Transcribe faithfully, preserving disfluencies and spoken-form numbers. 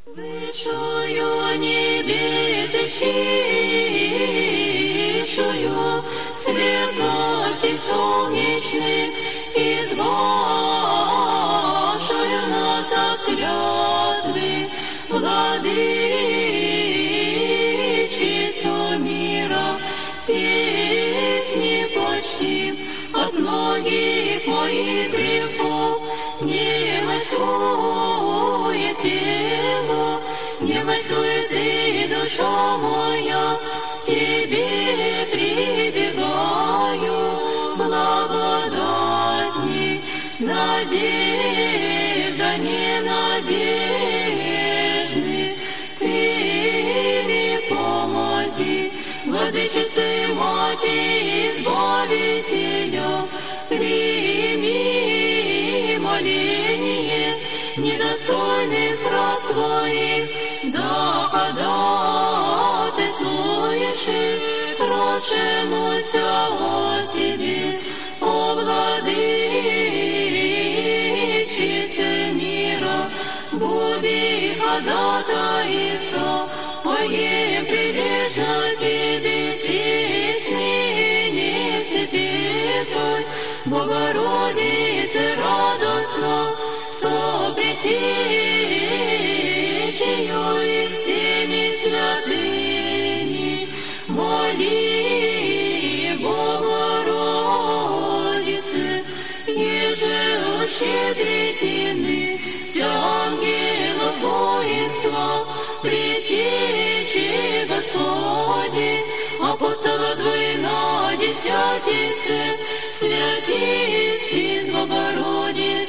Вышую небеса чистую, светлости солнечных, избавшую нас от клятвы, владычицу мира, песни почтим от многих моих грехов, немощствует тело, немощствует и душа моя, к тебе прибегаю, благодатней, надежда ненадежны, ты мне помози, владычице Мати Избавителя, прими моление недостойных раб твоих, да ходатайствуешь кротшемуся от тебе, о владычице мира, буди ходатайца, поем прилежно тебе песни не все петой, Богородице радостно, сопретечью и всеми святыми, моли Богородице, еже ущедрительны вся ангелов воинства, предтечи Господи, апостола двойнодесятице, святи все с Богородицей,